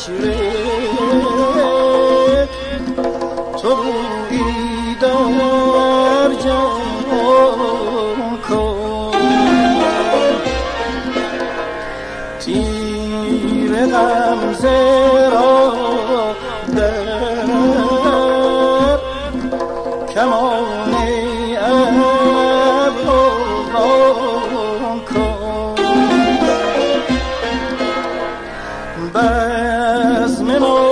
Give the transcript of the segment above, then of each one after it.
فکر تو بویی در جهان کن. تیر غمزه را در کمان ابروان کن. بزم ما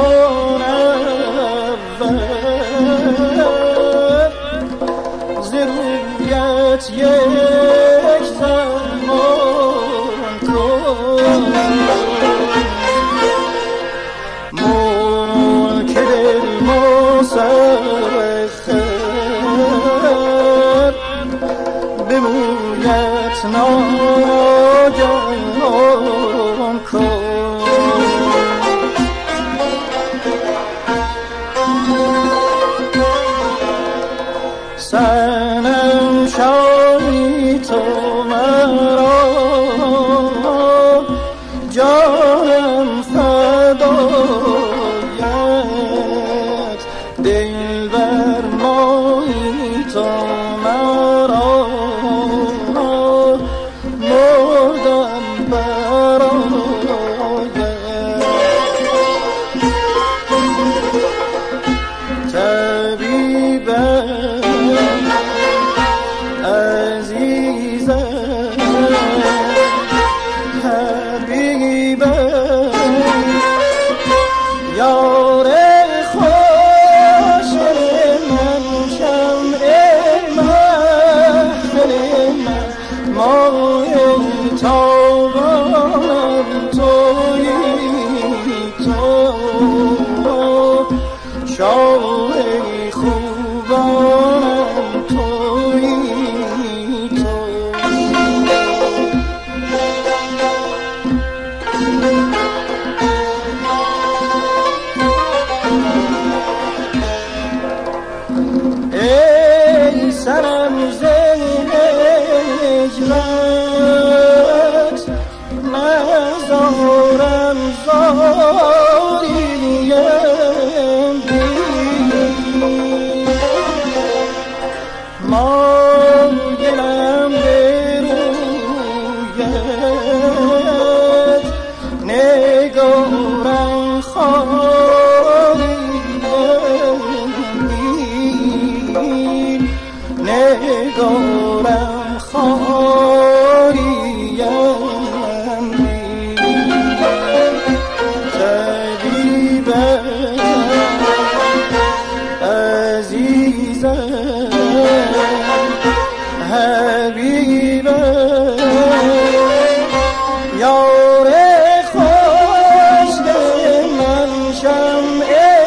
منور ز رویت یک زمان کن. ملک دل مسخر به مویت ناگهان کن. صنم شاهی تو مرا جانم فدایت، دلبر مایی تو مرا مردم برایت. طبیبم عزیزم حبیبم یار خوش من، شمع محفل من، ماه تابانم تویی تو، شاه خوبانم تویی تو. ای صنم ز هجرت نزارم زاریم مایلم به رویت، نگارم خاریم نگارم خاریم. طبیبم عزیزم حبیبم یار خوش من، شمع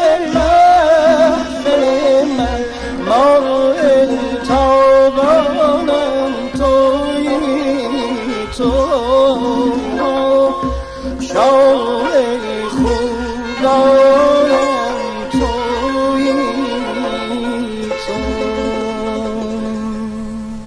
محفل من، ماه تابانم تویی تو، شاه خوبان